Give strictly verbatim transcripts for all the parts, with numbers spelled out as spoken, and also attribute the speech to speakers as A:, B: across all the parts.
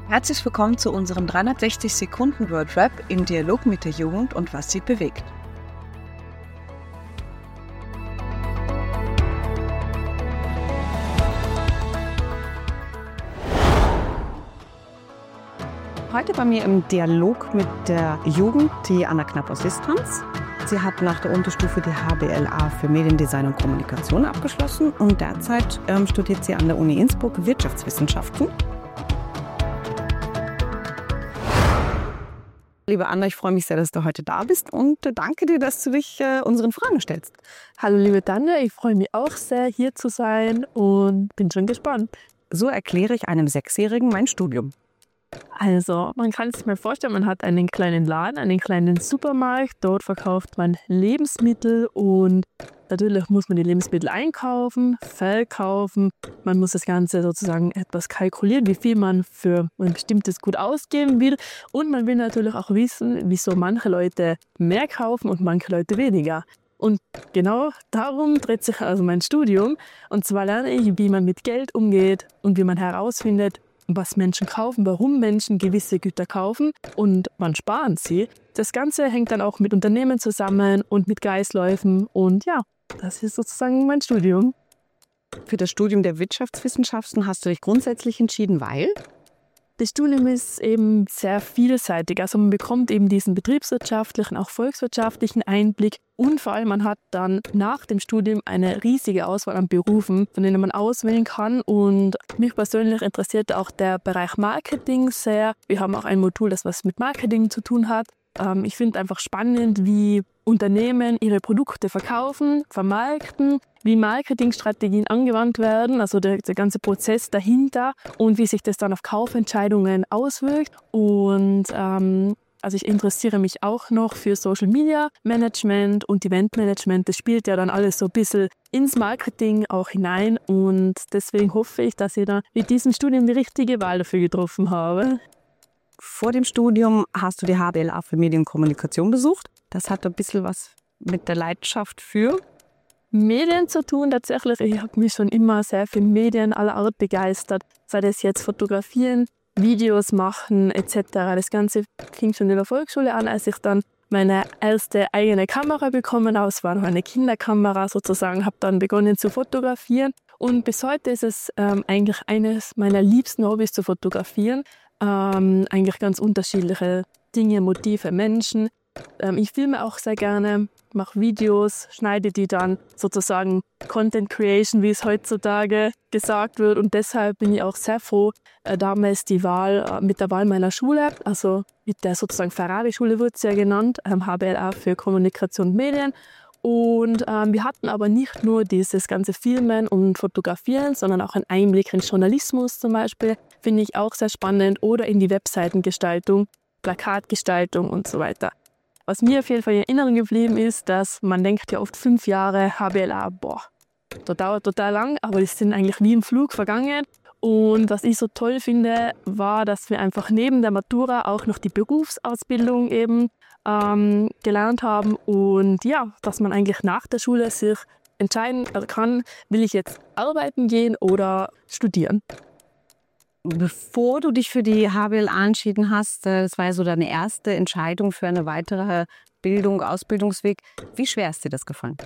A: Herzlich willkommen zu unserem dreihundertsechzig Sekunden Wordrap im Dialog mit der Jugend und was sie bewegt.
B: Heute bei mir im Dialog mit der Jugend die Anna Knapp aus Distanz. Sie hat nach der Unterstufe die H B L A für Mediendesign und Kommunikation abgeschlossen und derzeit ähm, studiert sie an der Uni Innsbruck Wirtschaftswissenschaften. Liebe Anna, ich freue mich sehr, dass du heute da bist und danke dir, dass du dich äh, unseren Fragen stellst.
C: Hallo liebe Tanja, ich freue mich auch sehr, hier zu sein und bin schon gespannt.
B: So erkläre ich einem Sechsjährigen mein Studium.
C: Also, man kann sich mal vorstellen, man hat einen kleinen Laden, einen kleinen Supermarkt. Dort verkauft man Lebensmittel und natürlich muss man die Lebensmittel einkaufen, verkaufen. Man muss das Ganze sozusagen etwas kalkulieren, wie viel man für ein bestimmtes Gut ausgeben will. Und man will natürlich auch wissen, wieso manche Leute mehr kaufen und manche Leute weniger. Und genau darum dreht sich also mein Studium. Und zwar lerne ich, wie man mit Geld umgeht und wie man herausfindet, was Menschen kaufen, warum Menschen gewisse Güter kaufen und wann sparen sie. Das Ganze hängt dann auch mit Unternehmen zusammen und mit Kreisläufen und ja, das ist sozusagen mein Studium.
B: Für das Studium der Wirtschaftswissenschaften hast du dich grundsätzlich entschieden, weil?
C: Das Studium ist eben sehr vielseitig. Also man bekommt eben diesen betriebswirtschaftlichen, auch volkswirtschaftlichen Einblick und vor allem man hat dann nach dem Studium eine riesige Auswahl an Berufen, von denen man auswählen kann. Und mich persönlich interessiert auch der Bereich Marketing sehr. Wir haben auch ein Modul, das was mit Marketing zu tun hat. Ähm, ich finde einfach spannend, wie Unternehmen ihre Produkte verkaufen, vermarkten, wie Marketingstrategien angewandt werden, also der, der ganze Prozess dahinter und wie sich das dann auf Kaufentscheidungen auswirkt. Und ähm, also ich interessiere mich auch noch für Social Media Management und Event Management. Das spielt ja dann alles so ein bisschen ins Marketing auch hinein und deswegen hoffe ich, dass ich da mit diesem Studium die richtige Wahl dafür getroffen habe.
B: Vor dem Studium hast du die H B L A für Medien und Kommunikation besucht. Das hat ein bisschen was mit der Leidenschaft für
C: Medien zu tun. Tatsächlich, ich habe mich schon immer sehr für Medien aller Art begeistert. Sei das jetzt Fotografieren, Videos machen et cetera. Das Ganze fing schon in der Volksschule an, als ich dann meine erste eigene Kamera bekommen habe. Es war noch eine Kinderkamera sozusagen, habe dann begonnen zu fotografieren. Und bis heute ist es ähm, eigentlich eines meiner liebsten Hobbys zu fotografieren. Ähm, eigentlich ganz unterschiedliche Dinge, Motive, Menschen. Ähm, ich filme auch sehr gerne, mache Videos, schneide die dann sozusagen Content Creation, wie es heutzutage gesagt wird. Und deshalb bin ich auch sehr froh, äh, damals die Wahl äh, mit der Wahl meiner Schule, also mit der sozusagen Ferrari-Schule wird es ja genannt, ähm, H B L A für Kommunikation und Medien. Und ähm, wir hatten aber nicht nur dieses ganze Filmen und Fotografieren, sondern auch einen Einblick in Journalismus zum Beispiel, finde ich auch sehr spannend, oder in die Webseitengestaltung, Plakatgestaltung und so weiter. Was mir auf jeden Fall in Erinnerung geblieben ist, dass man denkt ja oft fünf Jahre H B L A, boah, das dauert total lang, aber die sind eigentlich wie im Flug vergangen. Und was ich so toll finde, war, dass wir einfach neben der Matura auch noch die Berufsausbildung eben ähm, gelernt haben und ja, dass man eigentlich nach der Schule sich entscheiden kann, will ich jetzt arbeiten gehen oder studieren.
B: Bevor du dich für die H B L A entschieden hast, das war ja so deine erste Entscheidung für eine weitere Bildung, Ausbildungsweg. Wie schwer ist dir das gefallen?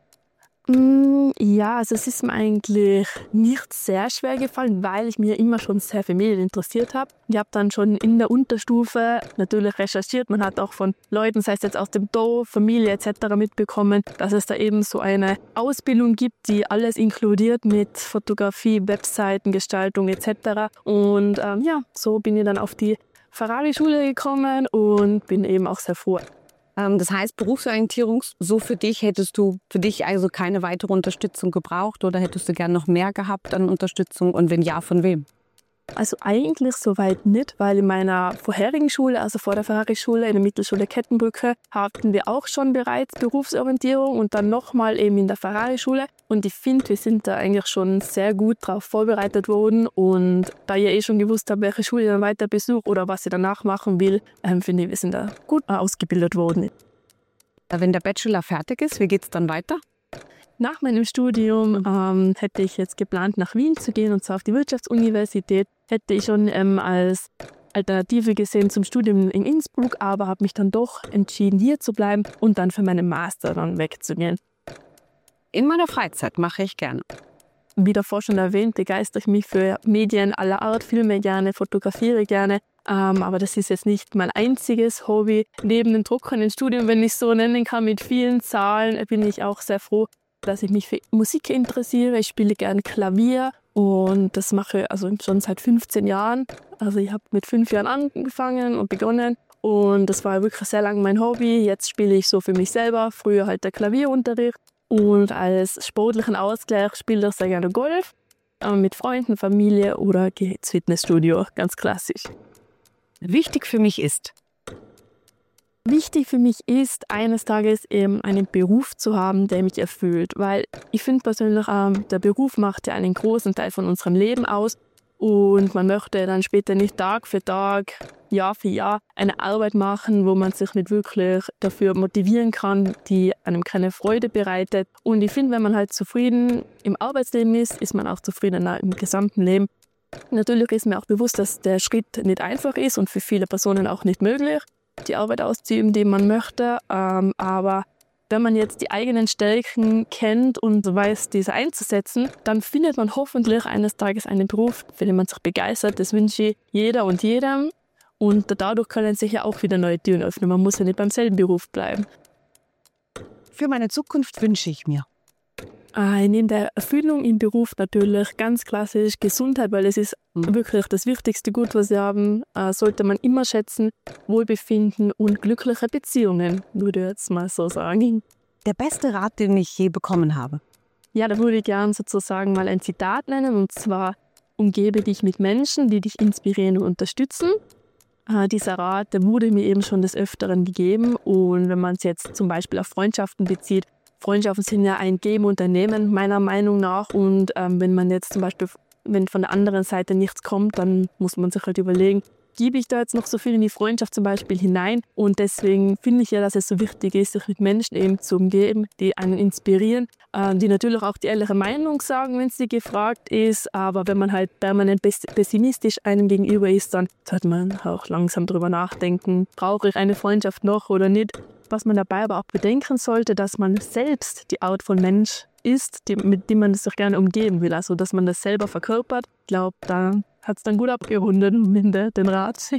C: Ja, also es ist mir eigentlich nicht sehr schwer gefallen, weil ich mir immer schon sehr für Medien interessiert habe. Ich habe dann schon in der Unterstufe natürlich recherchiert. Man hat auch von Leuten, sei es jetzt aus dem Dorf, Familie et cetera mitbekommen, dass es da eben so eine Ausbildung gibt, die alles inkludiert mit Fotografie, Webseiten, Gestaltung et cetera. Und ähm, ja, so bin ich dann auf die Ferrari-Schule gekommen und bin eben auch sehr froh.
B: Das heißt, Berufsorientierung, so für dich, hättest du für dich also keine weitere Unterstützung gebraucht oder hättest du gern noch mehr gehabt an Unterstützung und wenn ja, von wem?
C: Also eigentlich soweit nicht, weil in meiner vorherigen Schule, also vor der Ferrari-Schule, in der Mittelschule Kettenbrücke, hatten wir auch schon bereits Berufsorientierung und dann nochmal eben in der Ferrari-Schule. Und ich finde, wir sind da eigentlich schon sehr gut darauf vorbereitet worden. Und da ich eh schon gewusst habe, welche Schule ich dann weiter besuche oder was ich danach machen will, ähm, finde ich, wir sind da gut ausgebildet worden.
B: Wenn der Bachelor fertig ist, wie geht es dann weiter?
C: Nach meinem Studium ähm, hätte ich jetzt geplant, nach Wien zu gehen, und zwar auf die Wirtschaftsuniversität. hätte ich schon ähm, als Alternative gesehen zum Studium in Innsbruck, aber habe mich dann doch entschieden, hier zu bleiben und dann für meinen Master dann wegzugehen.
B: In meiner Freizeit mache ich gerne.
C: Wie davor schon erwähnt, begeistere ich mich für Medien aller Art, filme gerne, fotografiere gerne. Ähm, aber das ist jetzt nicht mein einziges Hobby. Neben dem trockenen Studium, wenn ich es so nennen kann, mit vielen Zahlen, bin ich auch sehr froh, dass ich mich für Musik interessiere. Ich spiele gerne Klavier und das mache ich also schon seit fünfzehn Jahren. Also ich habe mit fünf Jahren angefangen und begonnen und das war wirklich sehr lange mein Hobby. Jetzt spiele ich so für mich selber, früher halt der Klavierunterricht und als sportlichen Ausgleich spiele ich sehr gerne Golf äh, mit Freunden, Familie oder gehe ins Fitnessstudio, ganz klassisch.
B: Wichtig für mich ist,
C: Wichtig für mich ist, eines Tages eben einen Beruf zu haben, der mich erfüllt. Weil ich finde persönlich, ähm, der Beruf macht ja einen großen Teil von unserem Leben aus. Und man möchte dann später nicht Tag für Tag, Jahr für Jahr eine Arbeit machen, wo man sich nicht wirklich dafür motivieren kann, die einem keine Freude bereitet. Und ich finde, wenn man halt zufrieden im Arbeitsleben ist, ist man auch zufriedener im gesamten Leben. Natürlich ist mir auch bewusst, dass der Schritt nicht einfach ist und für viele Personen auch nicht möglich, die Arbeit auszuüben, die man möchte. Ähm, aber wenn man jetzt die eigenen Stärken kennt und weiß, diese einzusetzen, dann findet man hoffentlich eines Tages einen Beruf, für den man sich begeistert. Das wünsche ich jeder und jedem. Und dadurch können sich ja auch wieder neue Türen öffnen. Man muss ja nicht beim selben Beruf bleiben.
B: Für meine Zukunft wünsche ich mir
C: Äh, neben der Erfüllung im Beruf natürlich ganz klassisch Gesundheit, weil es ist mhm. wirklich das wichtigste Gut, was wir haben, äh, sollte man immer schätzen. Wohlbefinden und glückliche Beziehungen, würde ich jetzt mal so sagen.
B: Der beste Rat, den ich je bekommen habe.
C: Ja, da würde ich gerne sozusagen mal ein Zitat nennen, und zwar: Umgebe dich mit Menschen, die dich inspirieren und unterstützen. Äh, dieser Rat, der wurde mir eben schon des Öfteren gegeben, und wenn man es jetzt zum Beispiel auf Freundschaften bezieht, Freundschaften sind ja ein Geben und ein Nehmen, meiner Meinung nach. Und ähm, wenn man jetzt zum Beispiel, wenn von der anderen Seite nichts kommt, dann muss man sich halt überlegen, gebe ich da jetzt noch so viel in die Freundschaft zum Beispiel hinein? Und deswegen finde ich ja, dass es so wichtig ist, sich mit Menschen eben zu umgeben, die einen inspirieren, äh, die natürlich auch die ehrliche Meinung sagen, wenn sie gefragt ist. Aber wenn man halt permanent pessimistisch einem gegenüber ist, dann sollte man auch langsam drüber nachdenken, brauche ich eine Freundschaft noch oder nicht? Was man dabei aber auch bedenken sollte, dass man selbst die Art von Mensch ist, die, mit dem man sich gerne umgeben will. Also, dass man das selber verkörpert. Ich glaube, da hat es dann gut abgerundet, Minde, den Rat.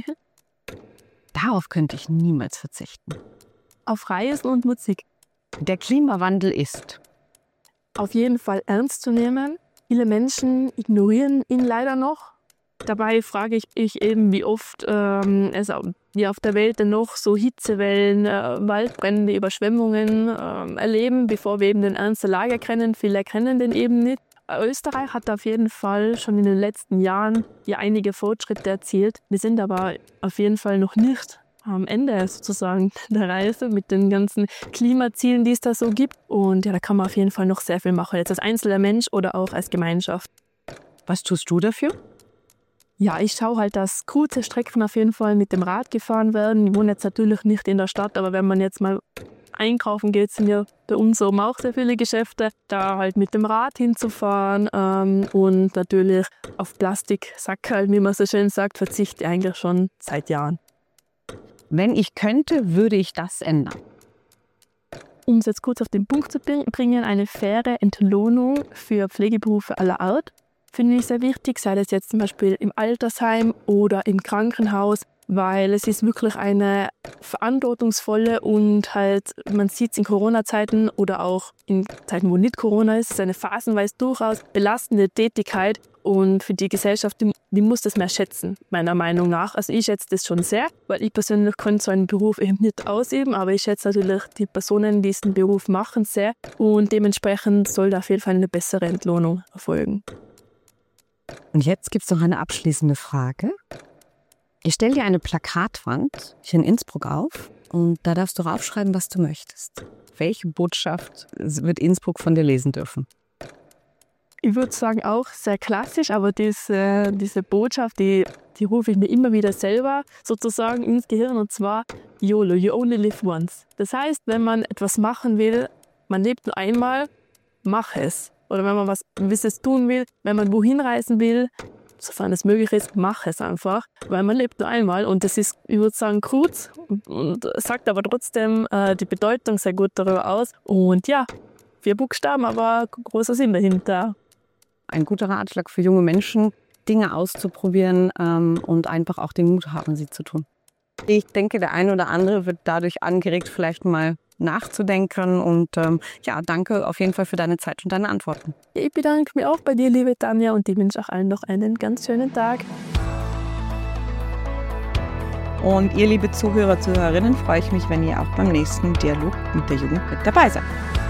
B: Darauf könnte ich niemals verzichten.
C: Auf Reisen und Musik.
B: Der Klimawandel ist
C: auf jeden Fall ernst zu nehmen. Viele Menschen ignorieren ihn leider noch. Dabei frage ich mich eben, wie oft ähm, es ja, auf der Welt denn noch so Hitzewellen, äh, Waldbrände, Überschwemmungen äh, erleben, bevor wir eben den Ernst der Lage kennen. Viele erkennen den eben nicht. Österreich hat auf jeden Fall schon in den letzten Jahren ja einige Fortschritte erzielt. Wir sind aber auf jeden Fall noch nicht am Ende sozusagen der Reise mit den ganzen Klimazielen, die es da so gibt. Und ja, da kann man auf jeden Fall noch sehr viel machen, jetzt als einzelner Mensch oder auch als Gemeinschaft.
B: Was tust du dafür?
C: Ja, ich schaue halt, dass kurze Strecken auf jeden Fall mit dem Rad gefahren werden. Ich wohne jetzt natürlich nicht in der Stadt, aber wenn man jetzt mal einkaufen geht, sind ja bei uns oben auch sehr viele Geschäfte, da halt mit dem Rad hinzufahren ähm, und natürlich auf Plastiksackerl, wie man so schön sagt, verzichte ich eigentlich schon seit Jahren.
B: Wenn ich könnte, würde ich das ändern.
C: Um es jetzt kurz auf den Punkt zu bringen, eine faire Entlohnung für Pflegeberufe aller Art finde ich sehr wichtig, sei das jetzt zum Beispiel im Altersheim oder im Krankenhaus, weil es ist wirklich eine verantwortungsvolle und halt, man sieht es in Corona-Zeiten oder auch in Zeiten, wo nicht Corona ist, es ist eine phasenweise durchaus belastende Tätigkeit, und für die Gesellschaft, die, die muss das mehr schätzen, meiner Meinung nach. Also ich schätze das schon sehr, weil ich persönlich kann so einen Beruf eben nicht ausüben, aber ich schätze natürlich die Personen, die diesen Beruf machen, sehr, und dementsprechend soll da auf jeden Fall eine bessere Entlohnung erfolgen.
B: Und jetzt gibt es noch eine abschließende Frage. Ich stelle dir eine Plakatwand hier in Innsbruck auf und da darfst du raufschreiben, was du möchtest. Welche Botschaft wird Innsbruck von dir lesen dürfen?
C: Ich würde sagen, auch sehr klassisch, aber diese, diese Botschaft, die, die rufe ich mir immer wieder selber sozusagen ins Gehirn, und zwar YOLO, you only live once. Das heißt, wenn man etwas machen will, man lebt nur einmal, mach es. Oder wenn man was Gewisses tun will, wenn man wohin reisen will, sofern es möglich ist, mach es einfach, weil man lebt nur einmal und das ist, ich würde sagen, kurz und, und sagt aber trotzdem äh, die Bedeutung sehr gut darüber aus. Und ja, vier Buchstaben, aber großer Sinn dahinter.
B: Ein guter Ratschlag für junge Menschen, Dinge auszuprobieren ähm, und einfach auch den Mut haben, sie zu tun. Ich denke, der eine oder andere wird dadurch angeregt, vielleicht mal nachzudenken. Und ähm, ja, danke auf jeden Fall für deine Zeit und deine Antworten.
C: Ich bedanke mich auch bei dir, liebe Tanja, und ich wünsche auch allen noch einen ganz schönen Tag.
A: Und ihr, liebe Zuhörer, Zuhörerinnen, freue ich mich, wenn ihr auch beim nächsten Dialog mit der Jugend mit dabei seid.